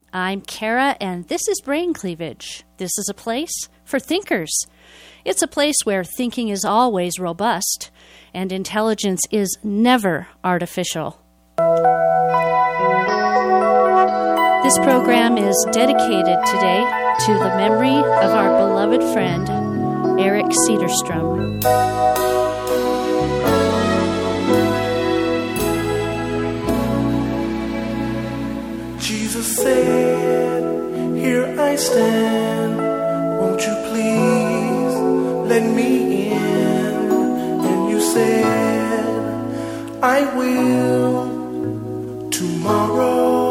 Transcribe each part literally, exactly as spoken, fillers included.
I'm Kara, and this is Brain Cleavage. This is a place for thinkers. It's a place where thinking is always robust and intelligence is never artificial. This program is dedicated today to the memory of our beloved friend, Eric Cedarstrom. Jesus said, "Here I stand, won't you please let me in?" And you said, "I will tomorrow."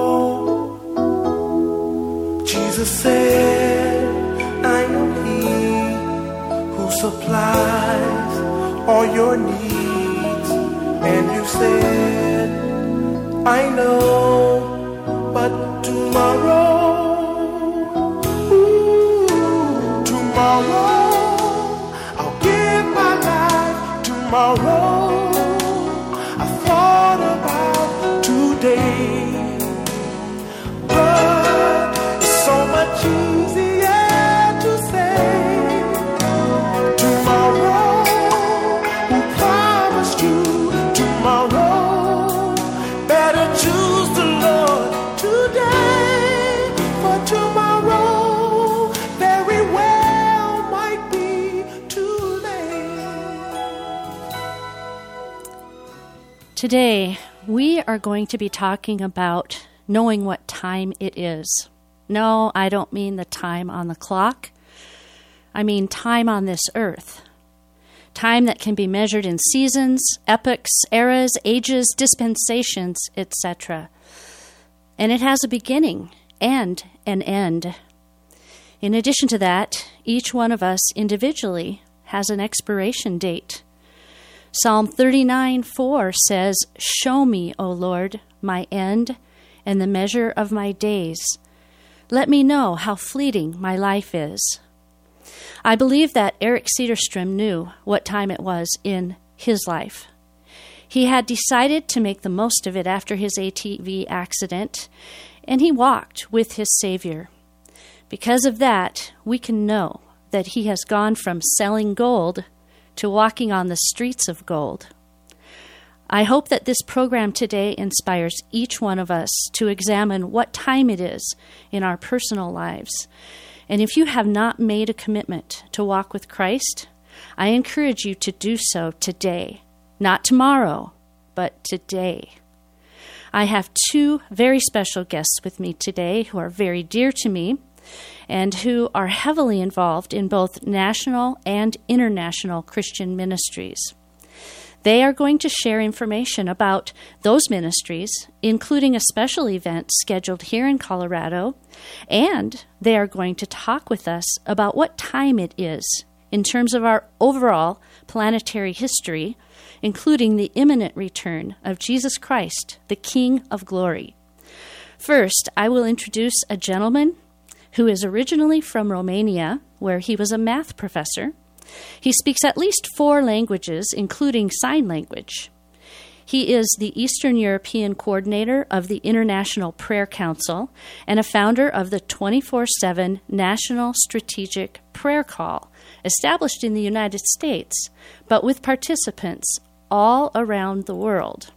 Jesus said, "I am He who supplies all your needs." And you said, "I know, but tomorrow, ooh, tomorrow, I'll give my life tomorrow. I thought about today, but it's so much easier to say tomorrow. Who promised you tomorrow? Better choose the Lord today, for tomorrow very well might be too late. Today, we are going to be talking about knowing what time it is. No, I don't mean the time on the clock. I mean time on this earth. Time that can be measured in seasons, epochs, eras, ages, dispensations, et cetera. And it has a beginning and an end. In addition to that, each one of us individually has an expiration date. Psalm thirty-nine four says, "Show me, O Lord, my end and the measure of my days. Let me know how fleeting my life is." I believe that Eric Cedarstrom knew what time it was in his life. He had decided to make the most of it after his A T V accident, and he walked with his Savior. Because of that, we can know that he has gone from selling gold to walking on the streets of gold. I hope that this program today inspires each one of us to examine what time it is in our personal lives. And if you have not made a commitment to walk with Christ, I encourage you to do so today. Not tomorrow, but today. I have two very special guests with me today who are very dear to me and who are heavily involved in both national and international Christian ministries. They are going to share information about those ministries, including a special event scheduled here in Colorado, and they are going to talk with us about what time it is in terms of our overall planetary history, including the imminent return of Jesus Christ, the King of Glory. First, I will introduce a gentleman who is originally from Romania, where he was a math professor. He speaks at least four languages, including sign language. He is the Eastern European coordinator of the International Prayer Council and a founder of the twenty-four seven National Strategic Prayer Call, established in the United States, but with participants all around the world.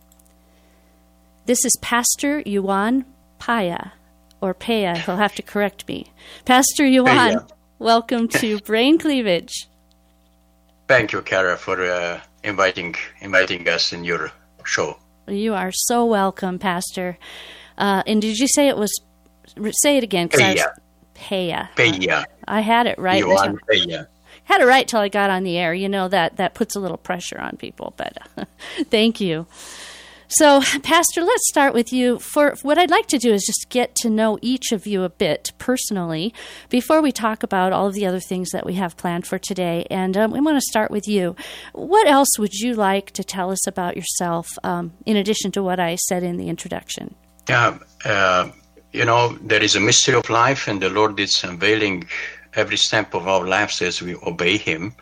This is Pastor Ioan Paya, or Paya, he'll have to correct me. Pastor Ioan, Paya. Welcome to Brain Cleavage. Thank you, Kara, for uh, inviting inviting us in your show. You are so welcome, Pastor. Uh, and did you say it was, say it again. Paya. Paya. Paya. I had it right. Ioan Paya. Had it right till I got on the air. You know, that, that puts a little pressure on people, but uh, thank you. So, Pastor, let's start with you. For what I'd like to do is just get to know each of you a bit personally before we talk about all of the other things that we have planned for today. And um, we want to start with you. What else would you like to tell us about yourself, um, in addition to what I said in the introduction? Yeah, uh, you know, there is a mystery of life, and the Lord is unveiling every step of our lives as we obey Him.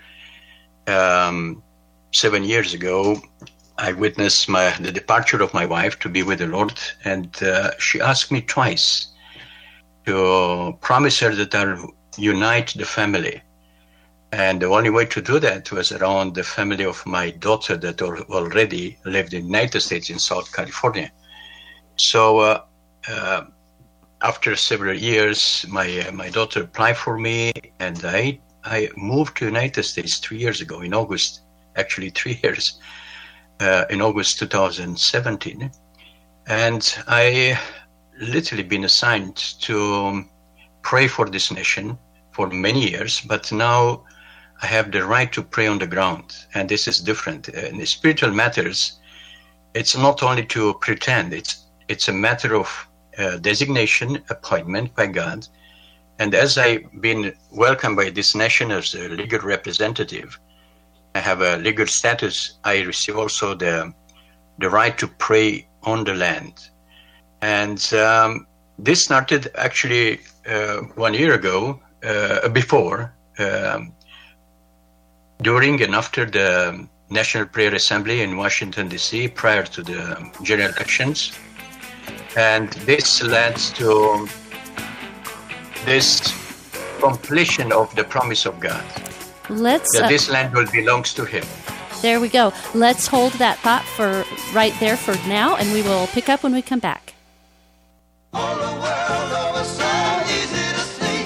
Um, seven years ago, I witnessed my, the departure of my wife to be with the Lord, and uh, she asked me twice, to promise her that I'll unite the family. And the only way to do that was around the family of my daughter that already lived in the United States in South California. So uh, uh, after several years, my uh, my daughter applied for me, and I I moved to the United States three years ago in August, actually three years, uh, in August two thousand seventeen. And I literally been assigned to pray for this nation for many years, but now I have the right to pray on the ground, and this is different. In the spiritual matters, it's not only to pretend, it's it's a matter of uh, designation, appointment by God. And as I've been welcomed by this nation as a legal representative, I have a legal status, I receive also the, the right to pray on the land. And um, this started actually uh, one year ago, uh, before, um, during and after the National Prayer Assembly in Washington, D C, prior to the general elections. And this led to this completion of the promise of God. Let's that uh, this land will belong to Him. There we go. Let's hold that thought for right there for now, and we will pick up when we come back. All the world over so easy to see.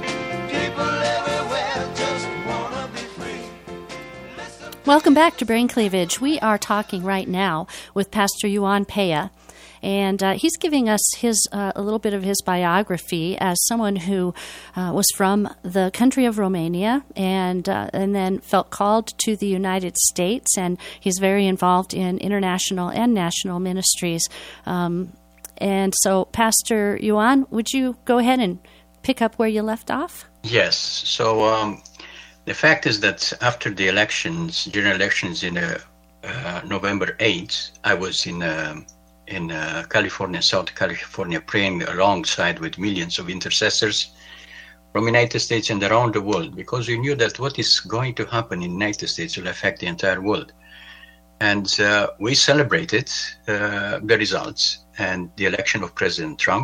People everywhere just wanna be free. Listen. Welcome back to Brain Cleavage. We are talking right now with Pastor Yuan Pea, and uh, he's giving us his uh, a little bit of his biography as someone who uh, was from the country of Romania and uh, and then felt called to the United States, and he's very involved in international and national ministries. Um, And so, Pastor Yuan, would you go ahead and pick up where you left off? Yes. So um, the fact is that after the elections, general elections in uh, uh, November eighth, I was in uh, in uh, California, South California, praying alongside with millions of intercessors from the United States and around the world, because we knew that what is going to happen in the United States will affect the entire world. And uh, we celebrated uh, the results and the election of President Trump.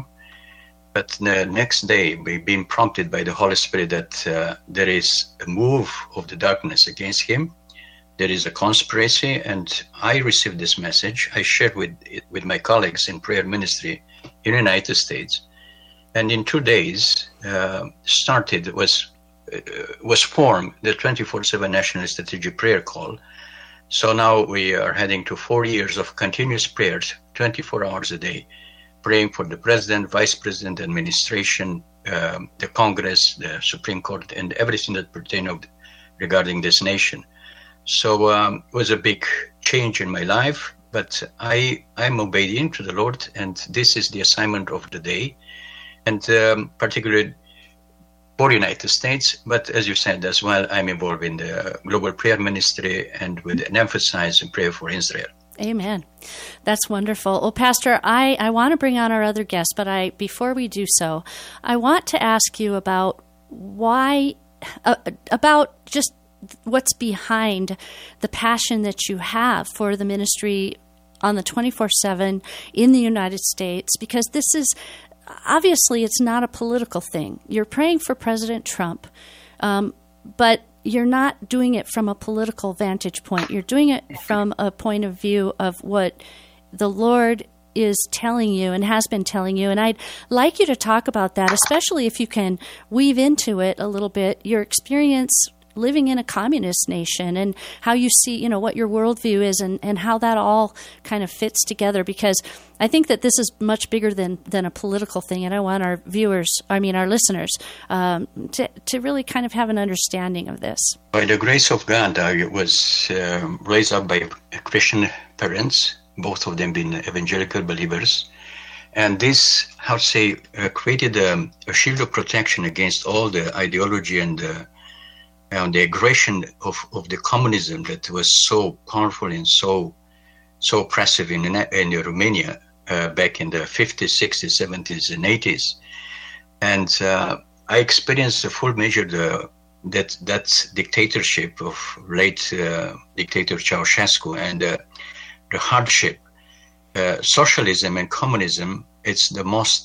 But the next day, we've been prompted by the Holy Spirit that uh, there is a move of the darkness against him. There is a conspiracy, and I received this message. I shared with it with my colleagues in prayer ministry in the United States. And in two days, uh, started, was, uh, was formed the twenty-four seven National Strategic Prayer Call. So now we are heading to four years of continuous prayers, twenty-four hours a day, praying for the president, vice president, administration, um, the Congress, the Supreme Court, and everything that pertains regarding this nation. So um, it was a big change in my life, but I, I'm obedient to the Lord, and this is the assignment of the day, and um, particularly for the United States, but as you said as well, I'm involved in the global prayer ministry and with an emphasis in prayer for Israel. Amen. That's wonderful. Well, Pastor, I, I want to bring on our other guest, but I before we do so, I want to ask you about why, uh, about just what's behind the passion that you have for the ministry on the twenty-four seven in the United States, because this is, obviously, it's not a political thing. You're praying for President Trump, um, but you're not doing it from a political vantage point. You're doing it from a point of view of what the Lord is telling you and has been telling you. And I'd like you to talk about that, especially if you can weave into it a little bit your experience living in a communist nation and how you see, you know, what your worldview is and, and how that all kind of fits together. Because I think that this is much bigger than, than a political thing. And I want our viewers, I mean, our listeners, um, to, to really kind of have an understanding of this. By the grace of God, I was uh, raised up by Christian parents, both of them being evangelical believers. And this, how to say, uh, created um, a shield of protection against all the ideology and uh, and the aggression of, of the communism that was so powerful and so so oppressive in in Romania uh, back in the fifties, sixties, seventies, and eighties. And uh, I experienced the full measure the that that dictatorship of late uh, dictator Ceausescu and uh, the hardship. Uh, socialism and communism, it's the most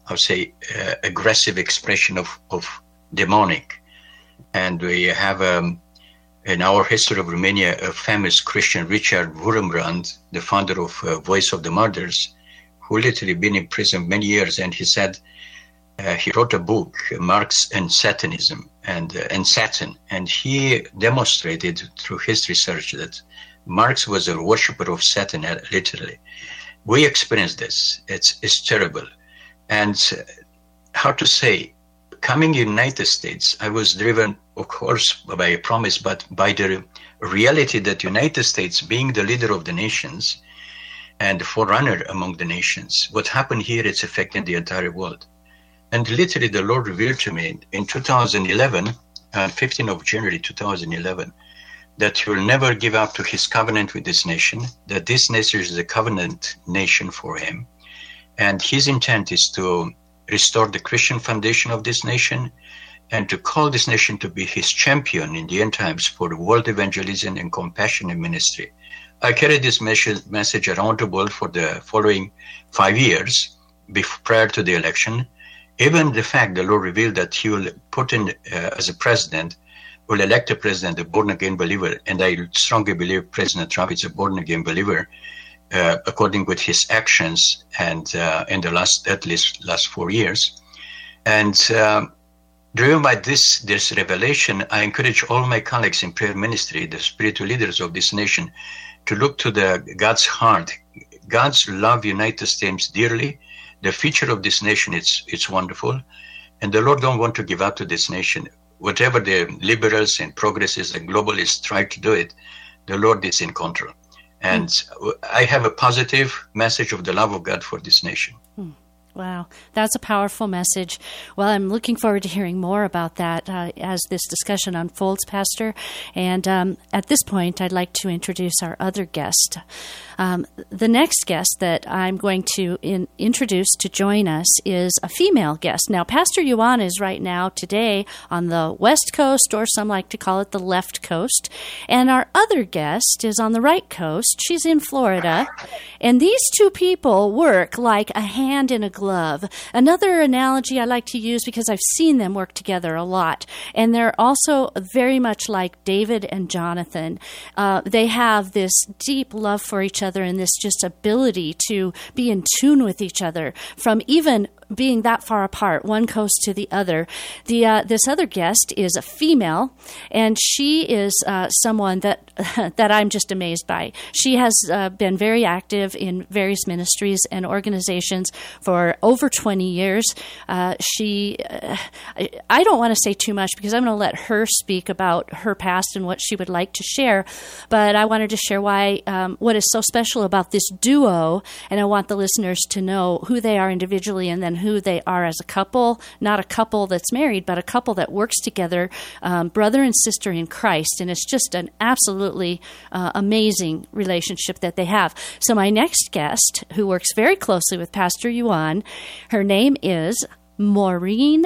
I would say, uh, aggressive expression of, of demonic. And we have, um, in our history of Romania, a famous Christian, Richard Wurmbrand, the founder of uh, Voice of the Martyrs, who literally been in prison many years. And he said, uh, he wrote a book, Marx and Satanism, and, uh, and Satan. And he demonstrated through his research that Marx was a worshiper of Satan, literally. We experienced this. It's, it's terrible. And uh, how to say, coming in the United States, I was driven, of course, by a promise, but by the reality that United States, being the leader of the nations and the forerunner among the nations, what happened here, it's affecting the entire world. And literally, the Lord revealed to me in two thousand eleven, uh, fifteenth of January two thousand eleven, that he will never give up to his covenant with this nation, that this nation is a covenant nation for him. And his intent is to restore the Christian foundation of this nation and to call this nation to be his champion in the end times for world evangelism and compassion and ministry. I carried this message, message around the world for the following five years before, prior to the election. Even the fact the Lord revealed that he will put in uh, as a president, will elect a president, a born-again believer, and I strongly believe President Trump is a born-again believer, uh, according with his actions and uh, in the last, at least last four years. And um, driven by this, this revelation, I encourage all my colleagues in prayer ministry, the spiritual leaders of this nation, to look to the God's heart. God's love United States dearly. The future of this nation, it's, it's wonderful. And the Lord don't want to give up to this nation. Whatever the liberals and progressives and globalists try to do it, the Lord is in control. And mm. I have a positive message of the love of God for this nation. Mm. Wow, that's a powerful message. Well, I'm looking forward to hearing more about that uh, as this discussion unfolds, Pastor. And um, at this point, I'd like to introduce our other guest. Um, the next guest that I'm going to in, introduce to join us is a female guest. Now, Pastor Yuan is right now today on the West Coast, or some like to call it the left coast. And our other guest is on the right coast. She's in Florida. And these two people work like a hand in a glove. Another analogy I like to use, because I've seen them work together a lot, and they're also very much like David and Jonathan. Uh, they have this deep love for each other and this just ability to be in tune with each other from even being that far apart, one coast to the other. The uh, this other guest is a female, and she is uh, someone that that I'm just amazed by. She has uh, been very active in various ministries and organizations for over twenty years. Uh, she, uh, I don't want to say too much because I'm going to let her speak about her past and what she would like to share, but I wanted to share why um, what is so special about this duo, and I want the listeners to know who they are individually and then who they are as a couple, not a couple that's married, but a couple that works together, um, brother and sister in Christ. And it's just an absolutely uh, amazing relationship that they have. So my next guest, who works very closely with Pastor Yuan, her name is Maureen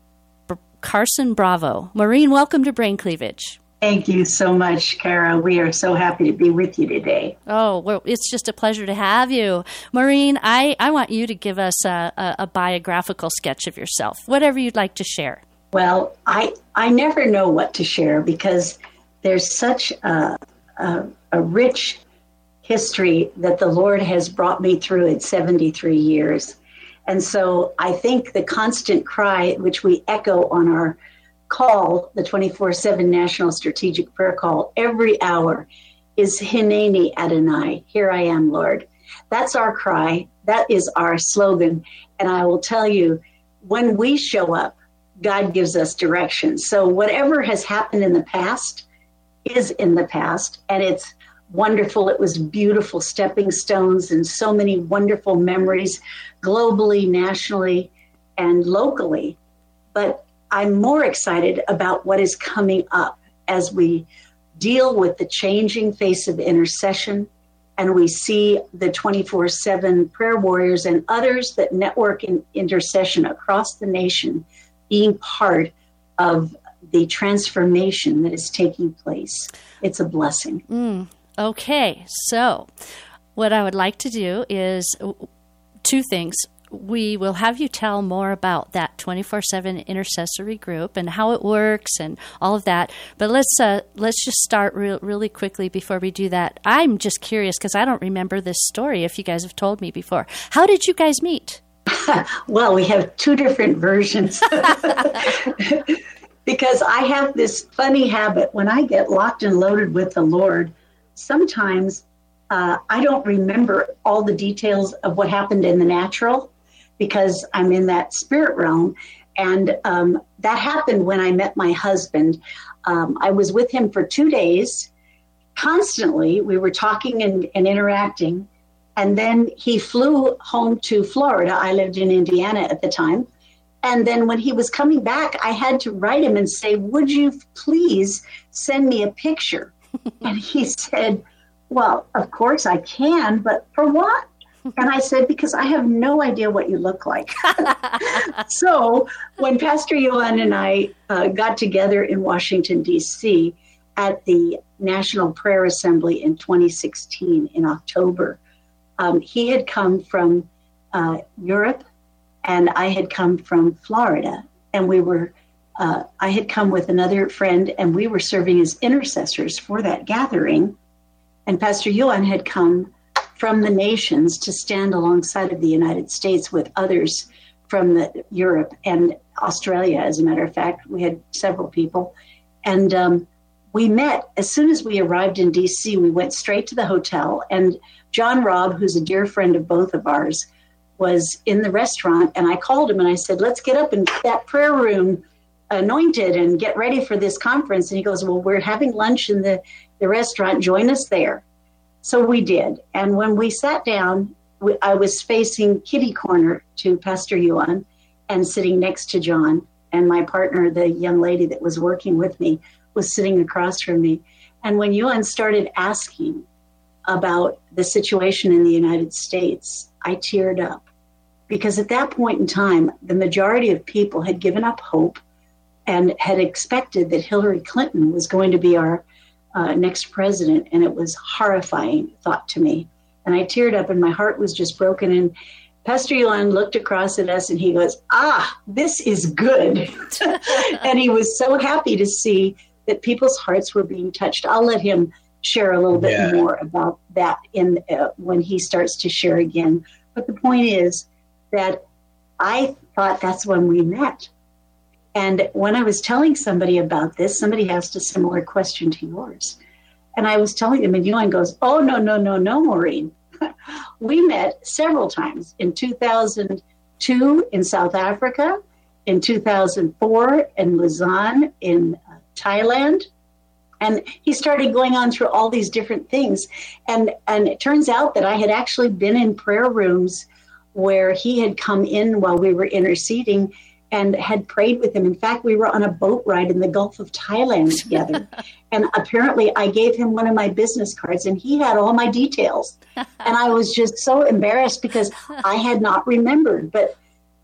B- Carson Bravo. Maureen, welcome to Brain Cleavage. Thank you so much, Kara. We are so happy to be with you today. Oh, well, it's just a pleasure to have you. Maureen, I, I want you to give us a, a, a biographical sketch of yourself, whatever you'd like to share. Well, I I never know what to share because there's such a, a, a rich history that the Lord has brought me through in seventy-three years. And so I think the constant cry, which we echo on our call, the twenty-four seven National Strategic Prayer Call, every hour is Hineni Adonai, here I am, Lord. That's our cry. That is our slogan. And I will tell you, when we show up, God gives us direction. So whatever has happened in the past is in the past, and it's wonderful. It was beautiful stepping stones and so many wonderful memories globally, nationally, and locally. But I'm more excited about what is coming up as we deal with the changing face of intercession, and we see the twenty-four seven prayer warriors and others that network in intercession across the nation being part of the transformation that is taking place. It's a blessing. Mm, okay, so what I would like to do is two things. we will have you tell more about that twenty-four seven intercessory group and how it works and all of that. But let's uh, let's just start re- really quickly before we do that. I'm just curious because I don't remember this story if you guys have told me before. How did you guys meet? Well, we have two different versions. Because I have this funny habit. When I get locked and loaded with the Lord, sometimes uh, I don't remember all the details of what happened in the natural because I'm in that spirit realm. And um, that happened when I met my husband. Um, I was with him for two days. Constantly, we were talking and, and interacting. And then he flew home to Florida. I lived in Indiana at the time. And then when he was coming back, I had to write him and say, would you please send me a picture? And he said, well, of course I can, but for what? And I said, because I have no idea what you look like. So when Pastor Johan and I uh, got together in Washington, D C at the National Prayer Assembly in twenty sixteen in October, um, he had come from uh, Europe. And I had come from Florida, and we were, uh, I had come with another friend, and we were serving as intercessors for that gathering. And Pastor Johan had come from the nations to stand alongside of the United States with others from the, Europe and Australia. As a matter of fact, we had several people. And um, we met, as soon as we arrived in D C, we went straight to the hotel. And John Robb, who's a dear friend of both of ours, was in the restaurant, and I called him and I said, let's get up in that prayer room anointed and get ready for this conference. And he goes, well, we're having lunch in the, the restaurant. Join us there. So we did. And when we sat down, we, I was facing kitty corner to Pastor Johan and sitting next to John. And my partner, the young lady that was working with me, was sitting across from me. And when Johan started asking about the situation in the United States, I teared up. Because at that point in time, the majority of people had given up hope and had expected that Hillary Clinton was going to be our uh, next president. And it was horrifying thought to me. And I teared up and my heart was just broken. And Pastor Johan looked across at us and he goes, ah, this is good. And he was so happy to see that people's hearts were being touched. I'll let him share a little bit yeah. more about that in uh, when he starts to share again. But the point is that I thought that's when we met. And when I was telling somebody about this, somebody asked a similar question to yours. And I was telling them, and Johan goes, oh, no, no, no, no, Maureen. We met several times in two thousand two in South Africa, in two thousand four in Lausanne, in uh, Thailand. And he started going on through all these different things. And, and it turns out that I had actually been in prayer rooms where he had come in while we were interceding and had prayed with him. In fact, we were on a boat ride in the Gulf of Thailand together. And apparently I gave him one of my business cards and he had all my details. And I was just so embarrassed because I had not remembered. But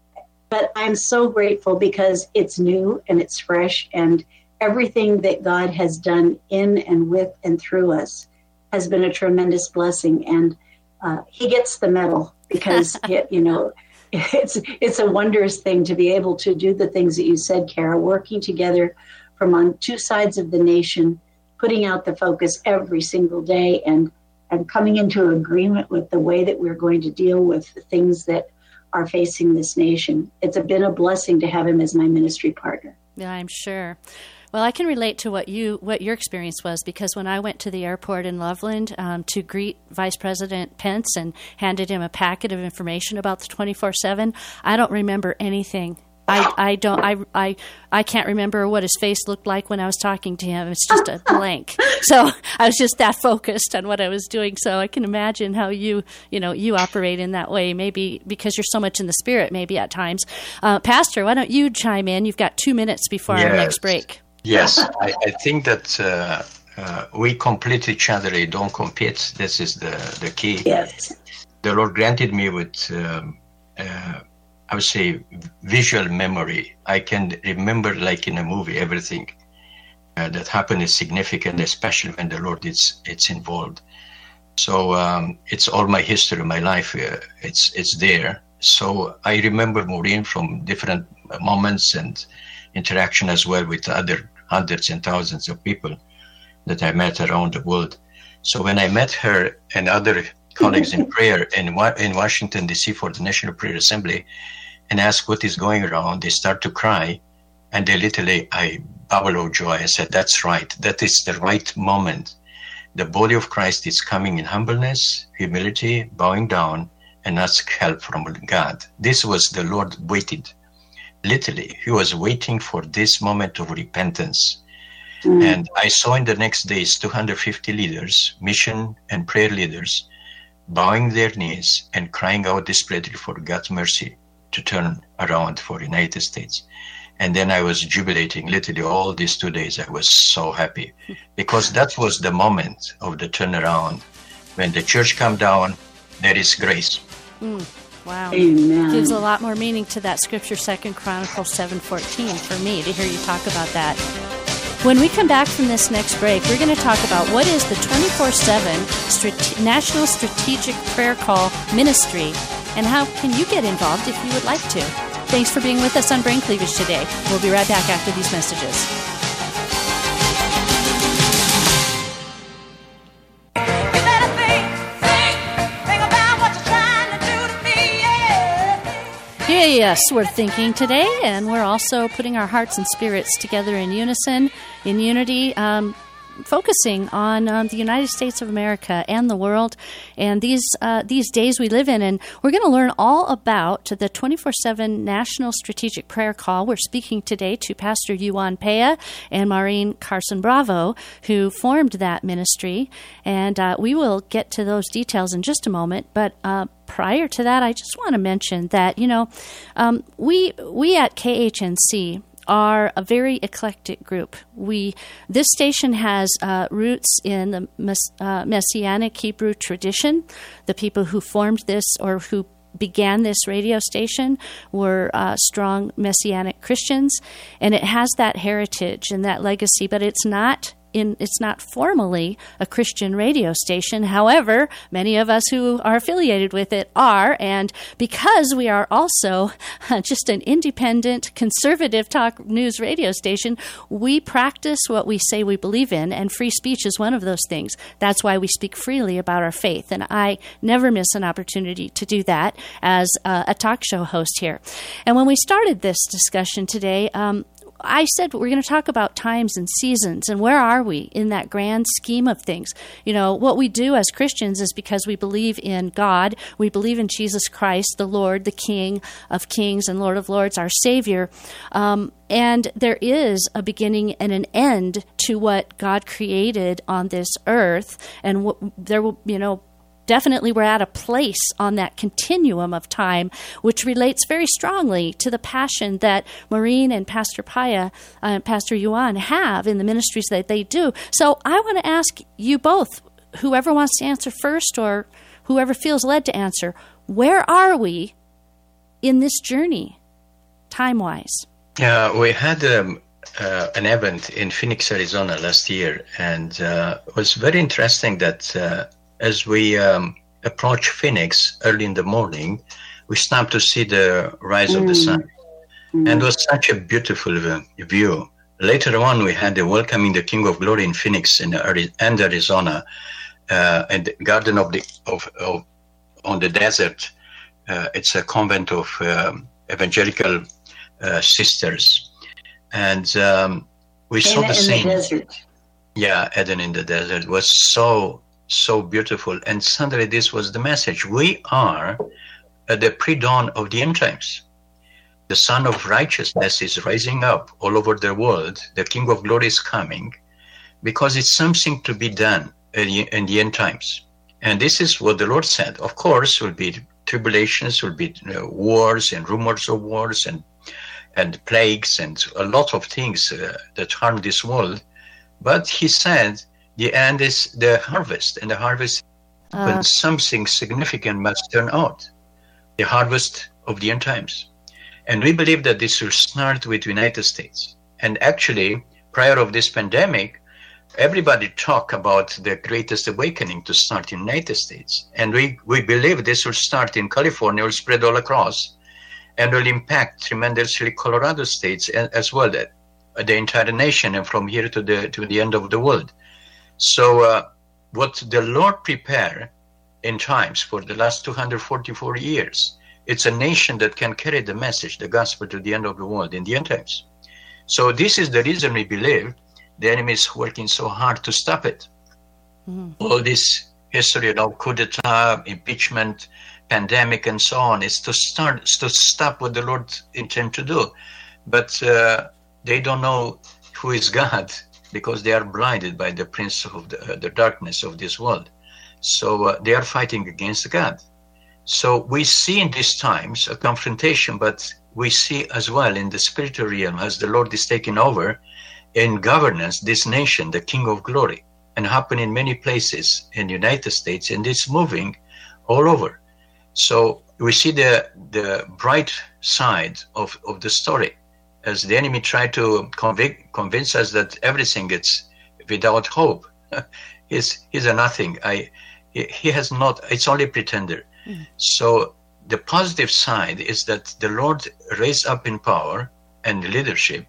but I'm so grateful because it's new and it's fresh, and everything that God has done in and with and through us has been a tremendous blessing. And uh, he gets the medal because, it, you know, it's it's a wondrous thing to be able to do the things that you said, Kara, working together from on two sides of the nation, putting out the focus every single day and, and coming into agreement with the way that we're going to deal with the things that are facing this nation. It's been a blessing to have him as my ministry partner. Yeah, I'm sure. Well, I can relate to what you what your experience was, because when I went to the airport in Loveland um, to greet Vice President Pence and handed him a packet of information about the twenty-four seven, I don't remember anything. I, I don't I, I I can't remember what his face looked like when I was talking to him. It's just a blank. So I was just that focused on what I was doing. So I can imagine how you you know you operate in that way. Maybe because you're so much in the spirit. Maybe at times, uh, Pastor, why don't you chime in? You've got two minutes before yes. our next break. Yes, I, I think that uh, uh, we complete each other. We don't compete. This is the the key. Yes. The Lord granted me with. Um, uh, I would say visual memory. I can remember like in a movie everything uh, that happened is significant, especially when the Lord is it's involved. So um, it's all my history, my life. Uh, it's it's there, so I remember Maureen from different moments and interaction as well with other hundreds and thousands of people that I met around the world. So when I met her and other colleagues in prayer in, in Washington, D C for the National Prayer Assembly, and asked what is going around, they start to cry. And they literally, I babble of joy. I said, that's right. That is the right moment. The body of Christ is coming in humbleness, humility, bowing down, and ask help from God. This was the Lord waited. Literally, he was waiting for this moment of repentance. Mm. And I saw in the next days two hundred fifty leaders, mission and prayer leaders, bowing their knees and crying out desperately for God's mercy to turn around for the United States. And then I was jubilating literally all these two days. I was so happy because that was the moment of the turnaround. When the church come down, there is grace. Mm, wow. Amen. Gives a lot more meaning to that scripture, Second Chronicles seven fourteen, for me to hear you talk about that. When we come back from this next break, we're going to talk about what is the twenty-four seven Strate- National Strategic Prayer Call Ministry and how can you get involved if you would like to. Thanks for being with us on Brain Cleavage today. We'll be right back after these messages. You better think, think, think about what you're trying to do to me, yeah. Yeah, yes, we're thinking today, and we're also putting our hearts and spirits together in unison, in unity, um, focusing on um, the United States of America and the world and these uh, these days we live in. And we're going to learn all about the twenty-four seven National Strategic Prayer Call. We're speaking today to Pastor Yuan Pea and Maureen Carson Bravo, who formed that ministry. And uh, we will get to those details in just a moment. But uh, prior to that, I just want to mention that, you know, um, we we at K H N C are a very eclectic group. We this station has uh, roots in the mess, uh, Messianic Hebrew tradition. The people who formed this or who began this radio station were uh, strong Messianic Christians, and it has that heritage and that legacy. But it's not in it's not formally a Christian radio station. However, many of us who are affiliated with it are, and because we are also just an independent, conservative talk news radio station, we practice what we say we believe in, and free speech is one of those things. That's why we speak freely about our faith, and I never miss an opportunity to do that as a, a talk show host here. And when we started this discussion today, um, I said we're going to talk about times and seasons and where are we in that grand scheme of things. You know, what we do as Christians is because we believe in God, we believe in Jesus Christ, the Lord, the King of Kings and Lord of Lords, our Savior. Um, and there is a beginning and an end to what God created on this earth. And what, there will, you know, definitely we're at a place on that continuum of time which relates very strongly to the passion that Maureen and Pastor Pea, uh, Pastor Yuan have in the ministries that they do. So I want to ask you both, whoever wants to answer first or whoever feels led to answer, where are we in this journey, time-wise? Yeah, we had um, uh, an event in Phoenix, Arizona last year, and uh, it was very interesting that uh, as we um, approach Phoenix early in the morning, we stopped to see the rise mm. of the sun. Mm. And it was such a beautiful uh, view. Later on, we had the welcoming the King of Glory in Phoenix and Arizona, uh, and the Garden of the of, of on the desert. Uh, it's a convent of um, evangelical uh, sisters, and um, we saw the same. In the desert. Yeah, Eden in the desert was so. so beautiful. And suddenly this was the message. We are at the pre-dawn of the end times. The Son of Righteousness is rising up all over the world. The King of Glory is coming because it's something to be done in the, in the end times. And this is what the Lord said. Of course, will be tribulations, will be you know, wars and rumors of wars and, and plagues and a lot of things uh, that harm this world. But he said, the end is the harvest, and the harvest, uh. when something significant must turn out, the harvest of the end times. And we believe that this will start with the United States. And actually, prior of this pandemic, everybody talk about the greatest awakening to start in the United States. And we, we believe this will start in California, will spread all across, and will impact tremendously Colorado states as well, the, the entire nation, and from here to the to the end of the world. So uh, what the Lord prepared in times for the last two hundred forty-four years, it's a nation that can carry the message, the gospel, to the end of the world in the end times. So this is the reason we believe the enemy is working so hard to stop it. Mm. All this history of coup d'etat, impeachment, pandemic, and so on is to start to stop what the Lord intends to do. But uh, they don't know who is God, because they are blinded by the prince of the, uh, the darkness of this world. So uh, they are fighting against God. So we see in these times a confrontation, but we see as well in the spiritual realm, as the Lord is taking over in governance, this nation, the King of Glory, and happen in many places in the United States, and it's moving all over. So we see the the bright side of, of the story, as the enemy tried to convic- convince us that everything is without hope. he's, he's a nothing. I, he, he has not, it's only a pretender. Mm. So the positive side is that the Lord raised up in power and leadership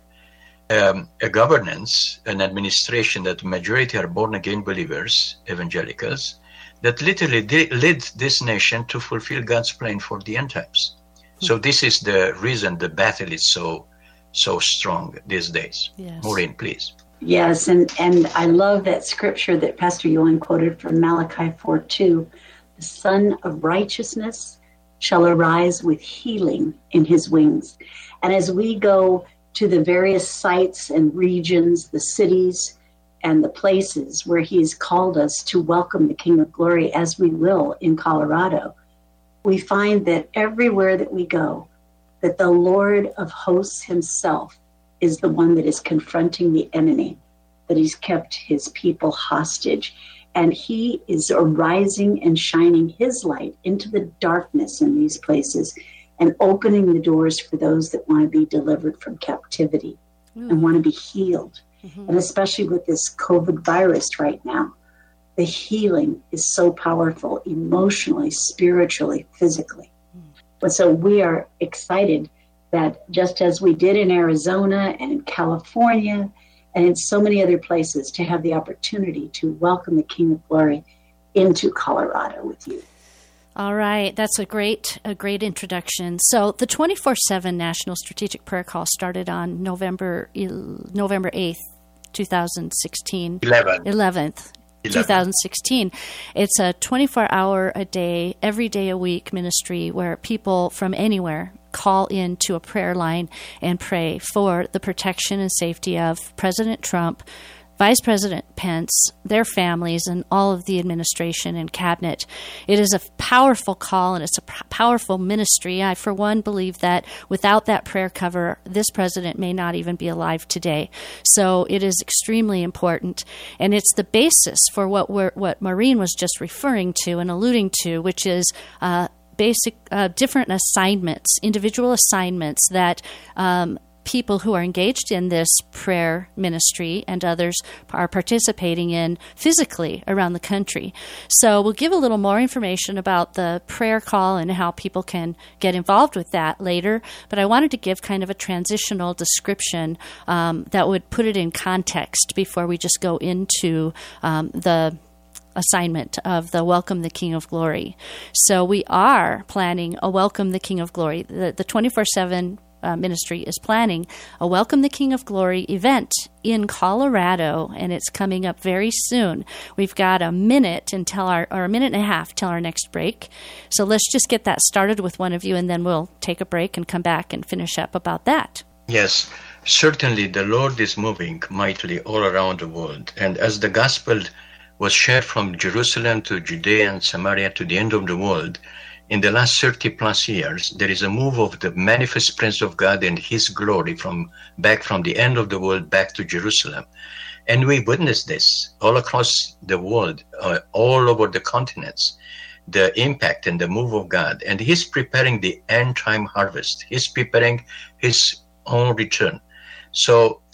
um, a governance, an administration that the majority are born-again believers, evangelicals, that literally de- led this nation to fulfill God's plan for the end times. Mm. So this is the reason the battle is so so strong these days. Yes. Maureen, please. Yes, and, and I love that scripture that Pastor Yohan quoted from Malachi four two. The Son of Righteousness shall arise with healing in his wings. And as we go to the various sites and regions, the cities and the places where he has called us to welcome the King of Glory, as we will in Colorado, we find that everywhere that we go, that the Lord of hosts himself is the one that is confronting the enemy, that he's kept his people hostage. And he is arising and shining his light into the darkness in these places and opening the doors for those that want to be delivered from captivity mm. and want to be healed. Mm-hmm. And especially with this COVID virus right now, the healing is so powerful emotionally, spiritually, physically. And so we are excited that just as we did in Arizona and in California and in so many other places, to have the opportunity to welcome the King of Glory into Colorado with you. All right. That's a great a great introduction. So the twenty-four seven National Strategic Prayer Call started on November November eighth, twenty sixteen. eleventh. eleventh. twenty sixteen. It's a twenty-four hour a day, every day a week ministry where people from anywhere call into a prayer line and pray for the protection and safety of President Trump, Vice President Pence, their families, and all of the administration and cabinet. It is a powerful call, and it's a p- powerful ministry. I, for one, believe that without that prayer cover, this president may not even be alive today. So it is extremely important, and it's the basis for what we're, what Maureen was just referring to and alluding to, which is uh, basic uh, different assignments, individual assignments that um, people who are engaged in this prayer ministry and others are participating in physically around the country. So we'll give a little more information about the prayer call and how people can get involved with that later. But I wanted to give kind of a transitional description um, that would put it in context before we just go into um, the assignment of the Welcome the King of Glory. So we are planning a Welcome the King of Glory. The, the twenty-four seven Uh, ministry is planning a Welcome the King of Glory event in Colorado, and it's coming up very soon. We've got a minute until our, or a minute and a half till our next break. So let's just get that started with one of you, and then we'll take a break and come back and finish up about that. Yes, certainly the Lord is moving mightily all around the world. And as the gospel was shared from Jerusalem to Judea and Samaria to the end of the world, in the last thirty plus years, there is a move of the manifest presence of God and his glory from back from the end of the world back to Jerusalem. And we witness this all across the world, uh, all over the continents, the impact and the move of God. And he's preparing the end time harvest. He's preparing his own return. So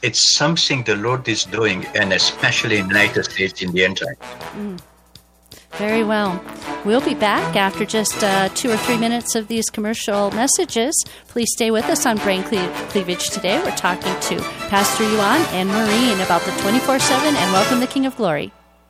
it's something the Lord is doing, and especially in the United States in the end time. Mm. Very well. We'll be back after just uh, two or three minutes of these commercial messages. Please stay with us on Brain Cle- Cleavage today. We're talking to Pastor Yuan and Maureen about the twenty-four seven and Welcome the King of Glory.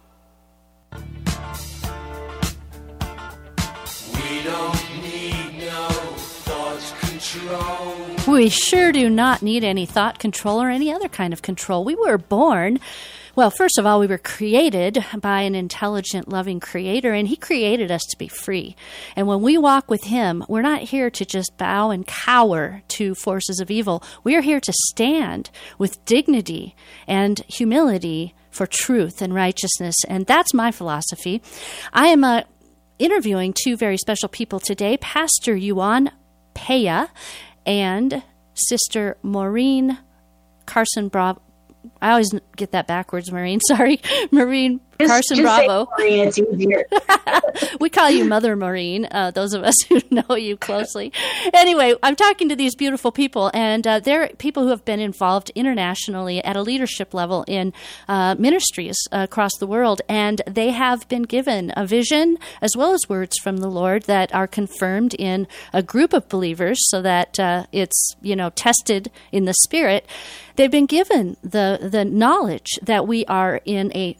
We don't need no thought control. We sure do not need any thought control or any other kind of control. We were born... Well, first of all, we were created by an intelligent, loving creator, and he created us to be free. And when we walk with him, we're not here to just bow and cower to forces of evil. We are here to stand with dignity and humility for truth and righteousness. And that's my philosophy. I am uh, interviewing two very special people today, Pastor Yuan Peya and Sister Maureen Carson Bravo. I always get that backwards, Maureen. Sorry, Maureen Just, Carson just Bravo. Say Maureen, it's easier. We call you Mother Maureen, uh, those of us who know you closely. Anyway, I'm talking to these beautiful people, and uh, they're people who have been involved internationally at a leadership level in uh, ministries uh, across the world, and they have been given a vision as well as words from the Lord that are confirmed in a group of believers so that uh, it's, you know, tested in the Spirit. They've been given the, the knowledge that we are in a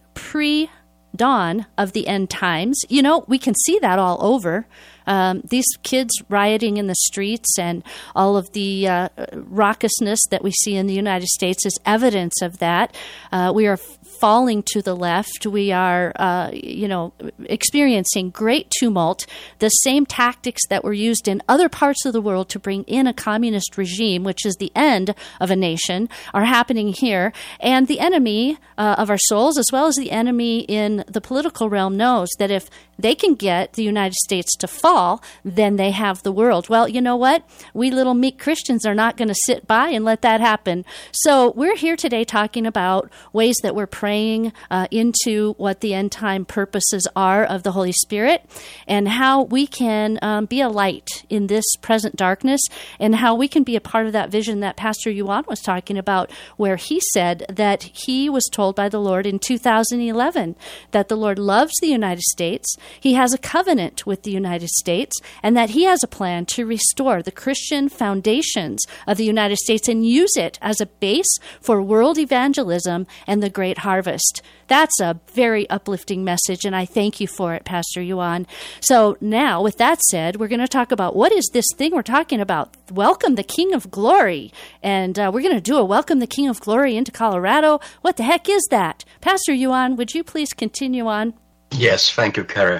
pre-dawn of the end times. You know, we can see that all over. Um, these kids rioting in the streets and all of the uh, raucousness that we see in the United States is evidence of that. Uh, we are falling to the left. We are, uh, you know, experiencing great tumult. The same tactics that were used in other parts of the world to bring in a communist regime, which is the end of a nation, are happening here. And the enemy uh, of our souls, as well as the enemy in the political realm, knows that if they can get the United States to fall, then they have the world. Well, you know what? We little meek Christians are not going to sit by and let that happen. So we're here today talking about ways that we're praying uh, into what the end time purposes are of the Holy Spirit, and how we can um, be a light in this present darkness, and how we can be a part of that vision that Pastor Yuan was talking about, where he said that he was told by the Lord in two thousand eleven that the Lord loves the United States, he has a covenant with the United States, and that he has a plan to restore the Christian foundations of the United States and use it as a base for world evangelism and the great harvest. That's a very uplifting message, and I thank you for it, Pastor Yuan. So now, with that said, we're going to talk about what is this thing we're talking about. Welcome the King of Glory. And uh, we're going to do a Welcome the King of Glory into Colorado. What the heck is that? Pastor Yuan, would you please continue on? Yes, thank you, Kara.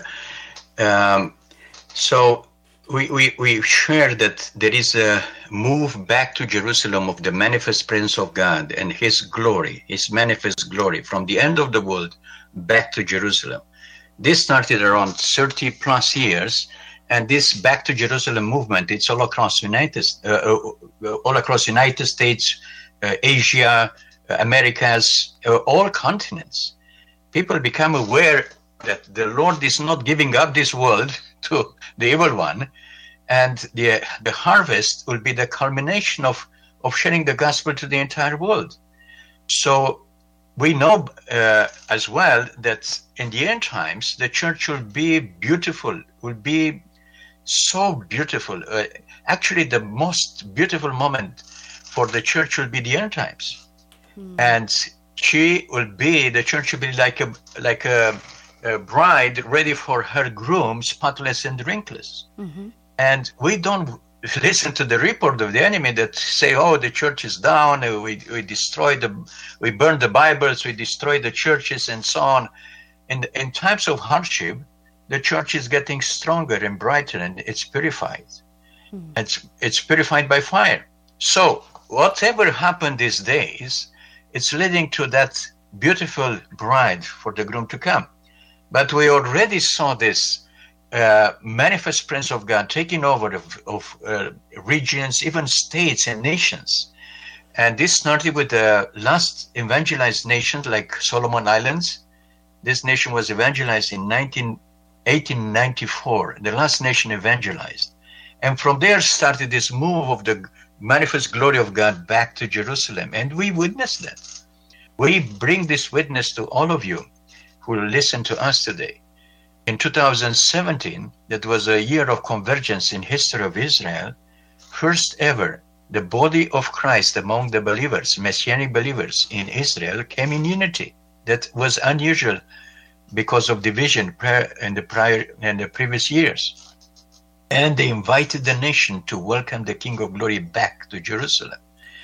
Um, so we, we, we share that there is a move back to Jerusalem of the manifest presence of God and his glory, his manifest glory from the end of the world back to Jerusalem. This started around thirty plus years, and this back to Jerusalem movement, it's all across United, uh, all across United States, uh, Asia, uh, Americas, uh, all continents. People become aware that the Lord is not giving up this world to the evil one, and the the harvest will be the culmination of, of sharing the gospel to the entire world. So we know uh, as well that in the end times, the church will be beautiful, will be so beautiful. Uh, actually, the most beautiful moment for the church will be the end times. Hmm. And she will be, the church will be like a, like a, a bride ready for her groom, spotless and wrinkless. Mm-hmm. And we don't listen to the report of the enemy that say, oh, the church is down, we we destroy the, we burn the Bibles, we destroy the churches, and so on. In, in times of hardship, the church is getting stronger and brighter, and it's purified. Hmm. It's it's purified by fire. So whatever happened these days, it's leading to that beautiful bride for the groom to come. But we already saw this Uh, manifest presence of God taking over of, of uh, regions, even states and nations. And this started with the last evangelized nations like Solomon Islands. This nation was evangelized in eighteen ninety-four, the last nation evangelized. And from there started this move of the manifest glory of God back to Jerusalem. And we witness that. We bring this witness to all of you who listen to us today. In two thousand seventeen, that was a year of convergence in history of Israel. First ever, the body of Christ among the believers, Messianic believers in Israel, came in unity. That was unusual because of division prior in the prior and the previous years. And they invited the nation to welcome the King of Glory back to Jerusalem.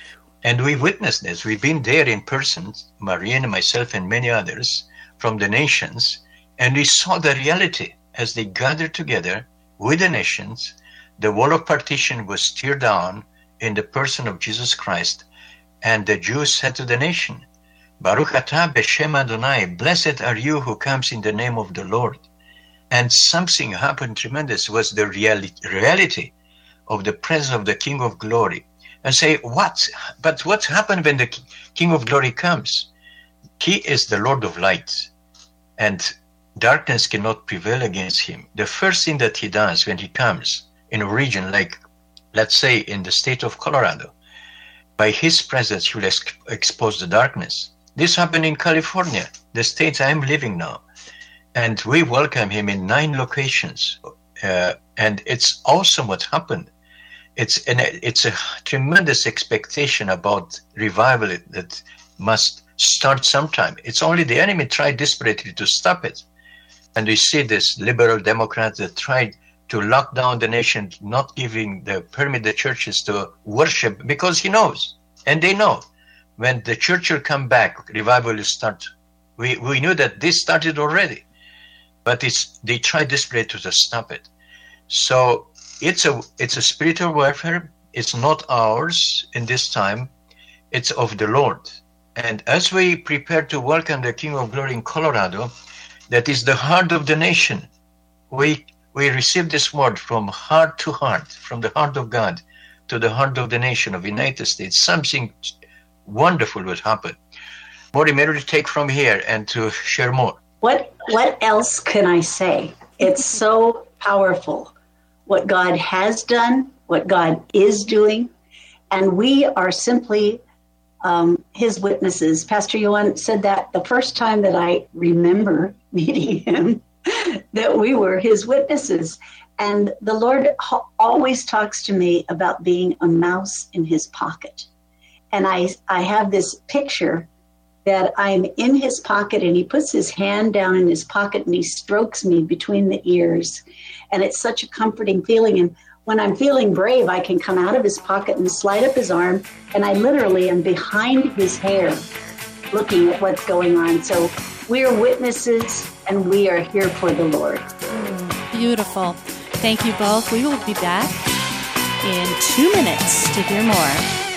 And we witnessed this. We've been there in person, Maria and myself and many others from the nations, and we saw the reality as they gathered together with the nations. The wall of partition was teared down in the person of Jesus Christ, and the Jews said to the nation, Baruch atah b'shem Adonai, blessed are you who comes in the name of the Lord. And something happened tremendous, was the reality, reality of the presence of the King of Glory. And say, what? But what happened when the King of Glory comes? He is the Lord of light, and darkness cannot prevail against him. The first thing that he does when he comes in a region like, let's say, in the state of Colorado, by his presence, he will ex- expose the darkness. This happened in California, the state I'm living now. And we welcome him in nine locations. Uh, and it's awesome what happened. It's an, it's a tremendous expectation about revival that must start sometime. It's only the enemy tried desperately to stop it. And we see this liberal Democrats that tried to lock down the nation, not giving the permit the churches to worship, because he knows, and they know, when the church will come back, revival will start. We we knew that this started already, but it's they tried desperately to stop it. So it's a it's a spiritual warfare. It's not ours in this time. It's of the Lord. And as we prepare to welcome the King of Glory in Colorado, that is the heart of the nation. We we receive this word from heart to heart, from the heart of God to the heart of the nation of the United States. Something wonderful will happen. Mori, may you take from here and to share more. What what else can I say? It's so powerful what God has done, what God is doing, and we are simply um, his witnesses. Pastor Johan said that the first time that I remember meeting him, that we were his witnesses. And the Lord ho- always talks to me about being a mouse in his pocket. And I, I have this picture that I'm in his pocket, and he puts his hand down in his pocket and he strokes me between the ears. And it's such a comforting feeling. And when I'm feeling brave, I can come out of his pocket and slide up his arm, and I literally am behind his hair looking at what's going on. So we are witnesses, and we are here for the Lord. Mm, beautiful. Thank you both. We will be back in two minutes to hear more.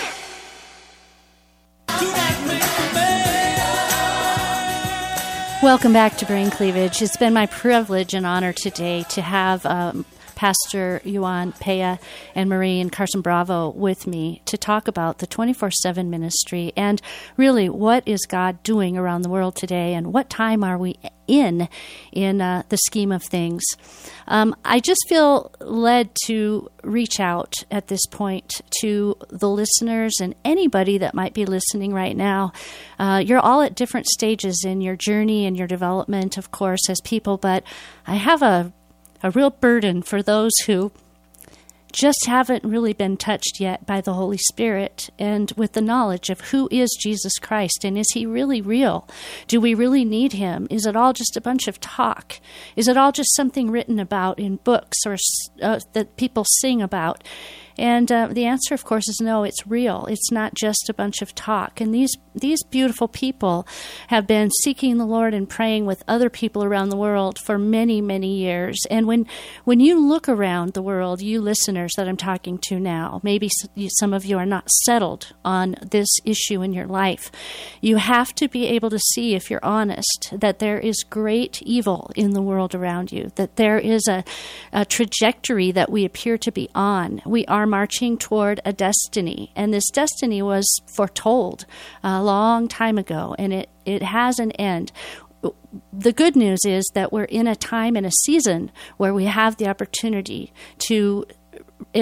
Welcome back to Brain Cleavage. It's been my privilege and honor today to have um, Pastor Johan Peja and Marie and Carson Bravo with me to talk about the twenty-four seven ministry and really what is God doing around the world today and what time are we in in uh, the scheme of things. Um, I just feel led to reach out at this point to the listeners and anybody that might be listening right now. Uh, you're all at different stages in your journey and your development, of course, as people, but I have a a real burden for those who just haven't really been touched yet by the Holy Spirit and with the knowledge of who is Jesus Christ and is he really real? Do we really need him? Is it all just a bunch of talk? Is it all just something written about in books or uh, that people sing about? And uh, the answer, of course, is no, it's real. It's not just a bunch of talk. And these these beautiful people have been seeking the Lord and praying with other people around the world for many, many years. And when, when you look around the world, you listeners that I'm talking to now, maybe some of you are not settled on this issue in your life. You have to be able to see, if you're honest, that there is great evil in the world around you, that there is a, a trajectory that we appear to be on. We are marching toward a destiny, and this destiny was foretold a long time ago, and it, it has an end. The good news is that we're in a time and a season where we have the opportunity to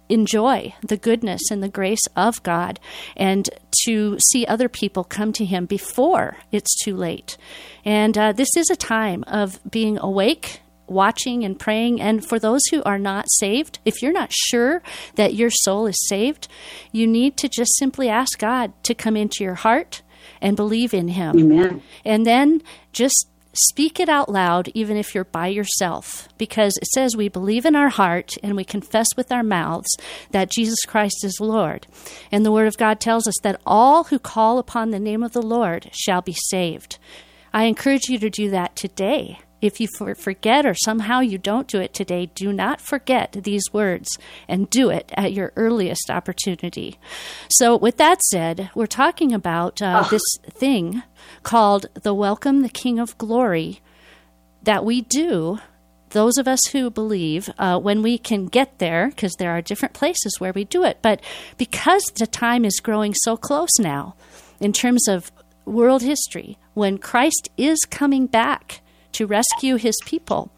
enjoy the goodness and the grace of God and to see other people come to Him before it's too late. And uh, this is a time of being awake, watching and praying. And for those who are not saved, if you're not sure that your soul is saved, you need to just simply ask God to come into your heart and believe in Him. Amen. And then just speak it out loud, even if you're by yourself, because it says we believe in our heart and we confess with our mouths that Jesus Christ is Lord. And the Word of God tells us that all who call upon the name of the Lord shall be saved. I encourage you to do that today. If you for- forget or somehow you don't do it today, do not forget these words and do it at your earliest opportunity. So with that said, we're talking about uh, oh. this thing called the Welcome the King of Glory that we do, those of us who believe, uh, when we can get there, because there are different places where we do it. But because the time is growing so close now in terms of world history, when Christ is coming back to rescue His people,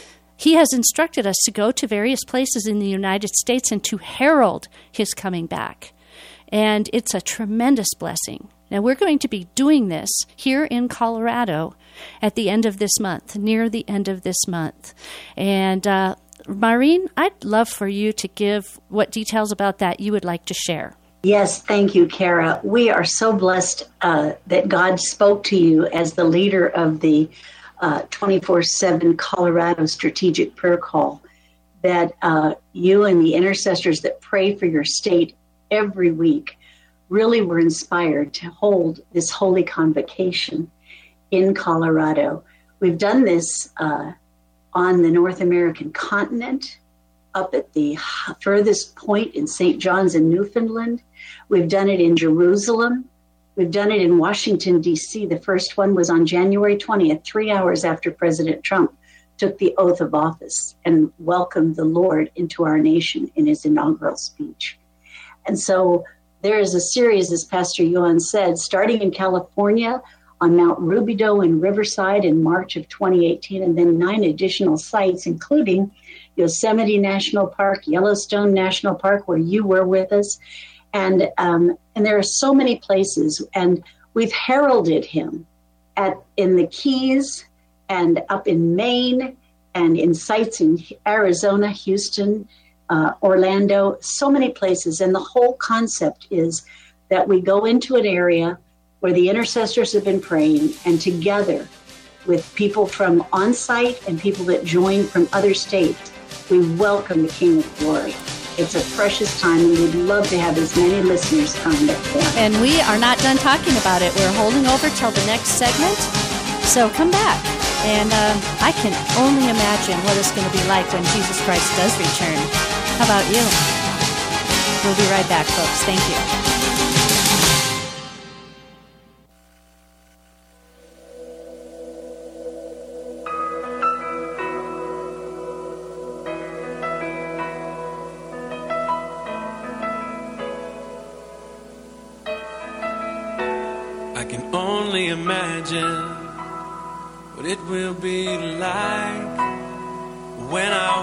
He has instructed us to go to various places in the United States and to herald His coming back. And it's a tremendous blessing. Now, we're going to be doing this here in Colorado at the end of this month, near the end of this month. And uh, Maureen, I'd love for you to give what details about that you would like to share. Yes, thank you, Kara. We are so blessed uh, that God spoke to you as the leader of the uh, twenty-four seven Colorado Strategic Prayer Call, that uh, you and the intercessors that pray for your state every week really were inspired to hold this holy convocation in Colorado. We've done this uh, on the North American continent, up at the furthest point in Saint John's in Newfoundland. We've done it in Jerusalem. We've done it in Washington, D C. The first one was on January twentieth, three hours after President Trump took the oath of office and welcomed the Lord into our nation in his inaugural speech. And so there is a series, as Pastor Johan said, starting in California on Mount Rubidoux in Riverside in March of twenty eighteen, and then nine additional sites, including Yosemite National Park, Yellowstone National Park, where you were with us. And um, and there are so many places, and we've heralded him at in the Keys and up in Maine and in sites in Arizona, Houston, uh, Orlando, so many places. And the whole concept is that we go into an area where the intercessors have been praying, and together with people from on-site and people that join from other states, we welcome the King of Glory. It's a precious time, and we'd love to have as many listeners come that can. And we are not done talking about it. We're holding over till the next segment, so come back. And uh, I can only imagine what it's going to be like when Jesus Christ does return. How about you? We'll be right back, folks. Thank you. I can only imagine what it will be like when I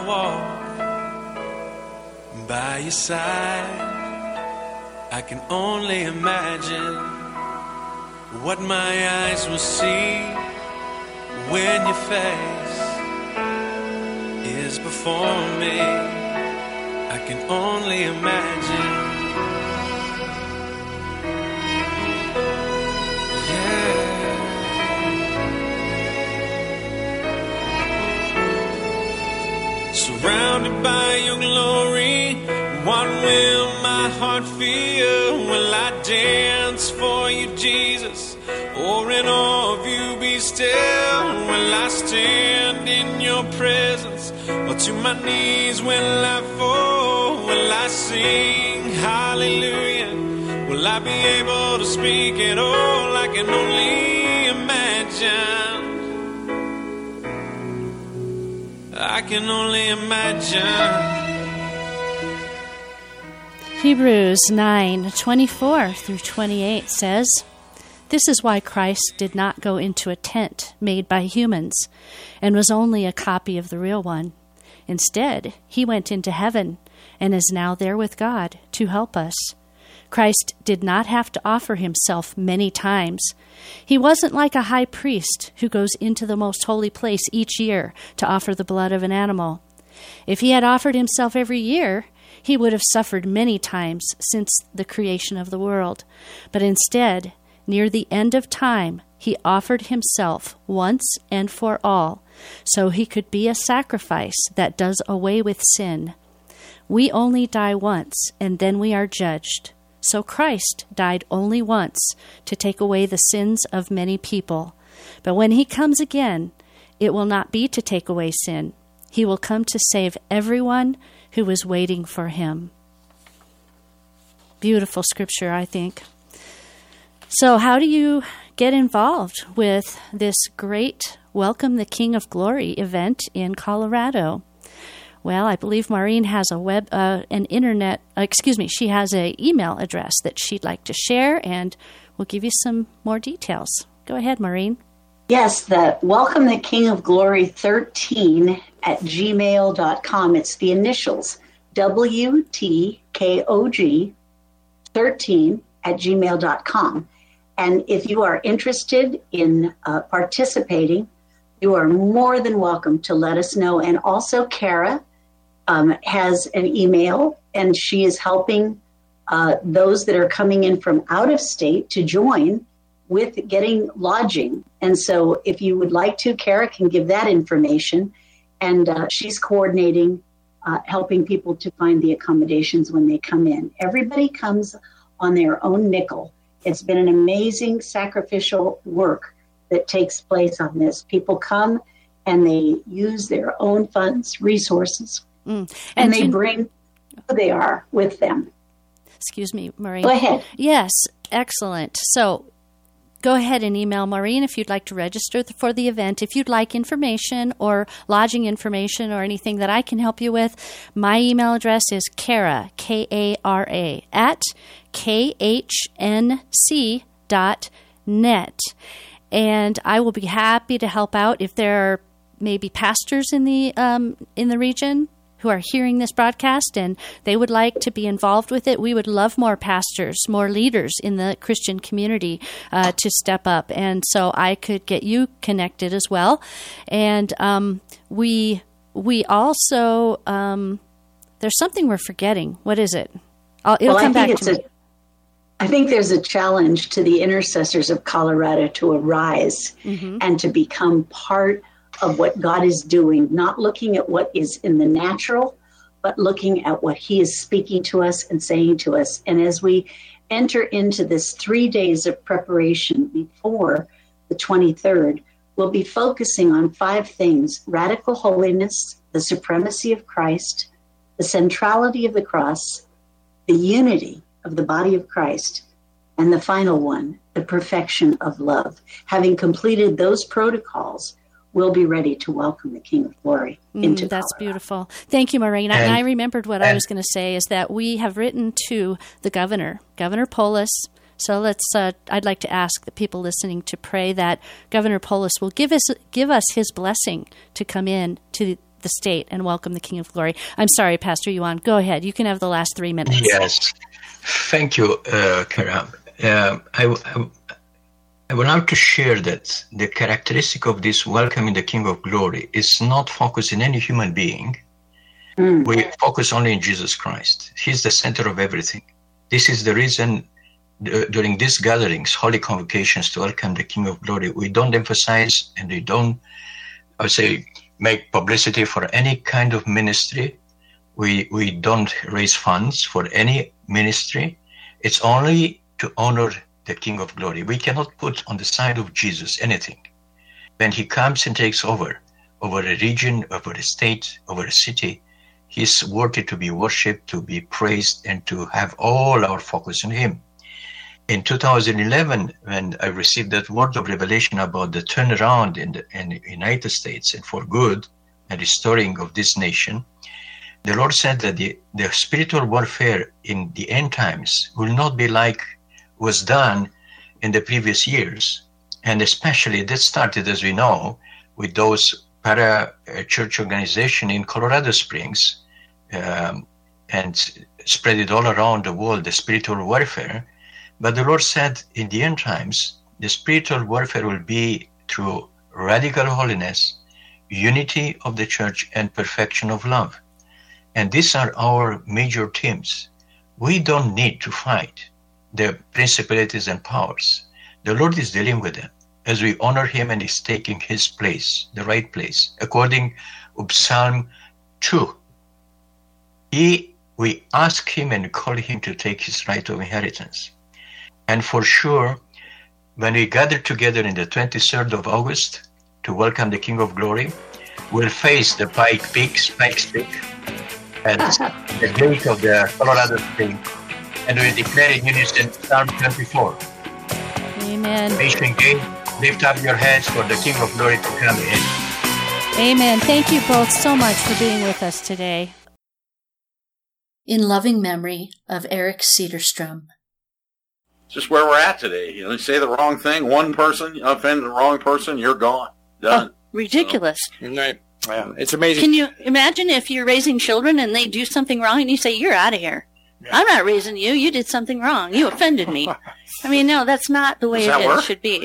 walk by your side. I can only imagine what my eyes will see when your face is before me. I can only imagine. Surrounded by your glory, what will my heart feel? Will I dance for you, Jesus? Or in awe of you be still? Will I stand in your presence? Or to my knees will I fall? Will I sing hallelujah? Will I be able to speak at all? I can only imagine. I can only imagine. Hebrews nine twenty-four through twenty-eight says, "This is why Christ did not go into a tent made by humans and was only a copy of the real one. Instead, he went into heaven and is now there with God to help us. Christ did not have to offer himself many times. He wasn't like a high priest who goes into the most holy place each year to offer the blood of an animal. If he had offered himself every year, he would have suffered many times since the creation of the world. But instead, near the end of time, he offered himself once and for all, so he could be a sacrifice that does away with sin. We only die once, and then we are judged. So Christ died only once to take away the sins of many people. But when he comes again, it will not be to take away sin. He will come to save everyone who is waiting for him. Beautiful scripture, I think. So how do you get involved with this great Welcome the King of Glory event in Colorado? Well, I believe Maureen has a web, uh, an internet, uh, excuse me, she has an email address that she'd like to share, and we'll give you some more details. Go ahead, Maureen. Yes, the Welcome the King of Glory thirteen at gmail dot com. It's the initials, W T K O G thirteen at gmail dot com. And if you are interested in uh, participating, you are more than welcome to let us know. And also, Kara um, has an email, and she is helping uh, those that are coming in from out of state to join with getting lodging. And so if you would like to, Kara can give that information. And uh, she's coordinating, uh, helping people to find the accommodations when they come in. Everybody comes on their own nickel. It's been an amazing sacrificial work that takes place on this. People come and they use their own funds, resources, mm. and, and they bring who they are with them. Excuse me, Maureen. Go ahead. Yes, excellent. So go ahead and email Maureen if you'd like to register for the event. If you'd like information or lodging information or anything that I can help you with, my email address is Kara, K A R A, at K H N C dot net. And I will be happy to help out if there are maybe pastors in the um, in the region who are hearing this broadcast and they would like to be involved with it. We would love more pastors, more leaders in the Christian community uh, to step up. And so I could get you connected as well. And um, we we also, um, there's something we're forgetting. What is it? I'll, it'll well, come I think back it's to a, me. I think there's a challenge to the intercessors of Colorado to arise mm-hmm. and to become part of what God is doing, not looking at what is in the natural, but looking at what he is speaking to us and saying to us. And as we enter into this three days of preparation before the twenty-third, we'll be focusing on five things: radical holiness, the supremacy of Christ, the centrality of the cross, the unity of the body of Christ, and the final one, the perfection of love. Having completed those protocols, we'll be ready to welcome the King of Glory into mm, That's Colorado. Beautiful. Thank you, Maureen. And, and I remembered what I was going to say is that we have written to the governor, Governor Polis. So let's. Uh, I'd like to ask the people listening to pray that Governor Polis will give us give us his blessing to come in to the state and welcome the King of Glory. I'm sorry, Pastor Yuan. Go ahead. You can have the last three minutes. Yes. Thank you, uh, Kara. Uh, I, I, I would like to share that the characteristic of this welcoming the King of Glory is not focused in any human being. Mm. We focus only in Jesus Christ. He's the center of everything. This is the reason uh, during these gatherings, holy convocations to welcome the King of Glory, we don't emphasize and we don't, I would say, make publicity for any kind of ministry. We we don't raise funds for any ministry. It's only to honor the King of Glory. We cannot put on the side of Jesus anything. When he comes and takes over, over a region, over a state, over a city, he's worthy to be worshipped, to be praised, and to have all our focus on him. In two thousand eleven, when I received that word of revelation about the turnaround in the, in the United States and for good and restoring of this nation, the Lord said that the, the spiritual warfare in the end times will not be like was done in the previous years. And especially that started, as we know, with those para-church organization in Colorado Springs, um, and spread it all around the world, the spiritual warfare. But the Lord said in the end times, the spiritual warfare will be through radical holiness, unity of the church, and perfection of love. And these are our major themes. We don't need to fight the principalities and powers. The Lord is dealing with them as we honor him, and he's taking his place, the right place, according to Psalm two. He, we ask him and call him to take his right of inheritance. And for sure, when we gather together in the twenty-third of August to welcome the King of Glory, we'll face the Pike Peak, Pikes Peak, at the gate of the Colorado Spring, and we declare in unison Psalm twenty-four. Amen. Nation gate, lift up your heads for the King of Glory to come in. Amen. Thank you both so much for being with us today. In loving memory of Eric Cedarstrom. Just where we're at today. You know, you say the wrong thing, one person, you offend the wrong person, you're gone. Done. Oh, ridiculous. Right. Yeah, it's amazing. Can you imagine if you're raising children and they do something wrong and you say, you're out of here? Yeah. I'm not raising you. You did something wrong. You offended me. I mean, no, that's not the way Does that it work? should be.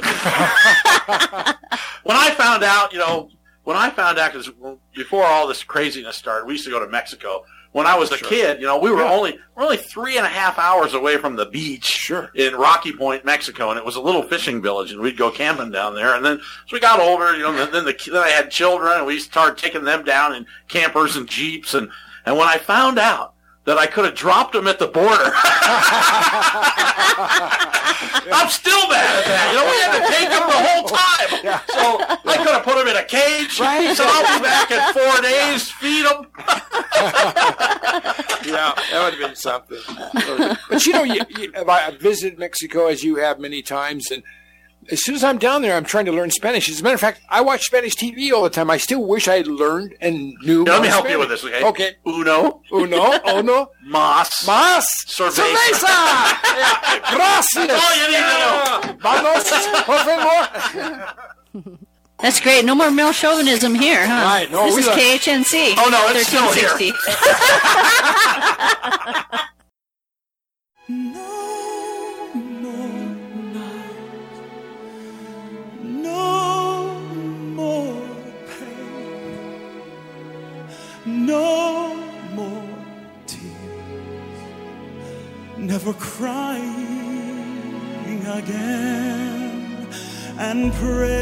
When I found out, you know, when I found out, because before all this craziness started, we used to go to Mexico. When I was a Sure. kid, you know, we were Yeah. only we're only three and a half hours away from the beach Sure. in Rocky Point, Mexico, and it was a little fishing village, and we'd go camping down there. And then as we got older, you know, then, then, the, then I had children, and we started taking them down in campers and jeeps. And, and when I found out that I could have dropped them at the border, I'm still mad at that. You know, we had to take them the whole time. So I could have put them in a cage. Right. So I'll be back in four days, feed them. Yeah, that would have been something. But you know, you, you, I visited Mexico as you have many times, and as soon as I'm down there, I'm trying to learn Spanish. As a matter of fact, I watch Spanish T V all the time. I still wish I had learned and knew. Here, let me more help Spanish. you with this, okay? Okay. Uno, Uno, uno, mas, más, cerveza. cerveza. Yeah. Gracias. That's all you need to know. Vamos, por favor. That's great. No more male chauvinism here, huh? Right, no, this we is love- K H N C. Oh, no, it's still here. thirteen sixty. No more night, no more pain, no more tears, never crying again, and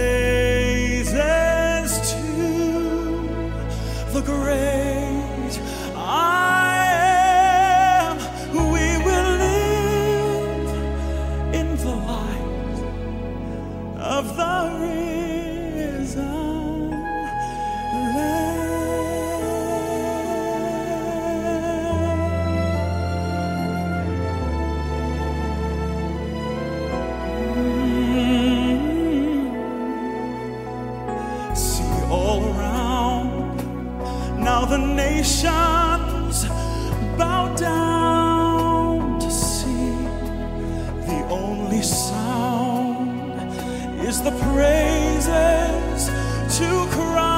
praises to the great I am. We will live in the light of the risen Lamb. See all around now the nations bow down to see. The only sound is the praises to Christ.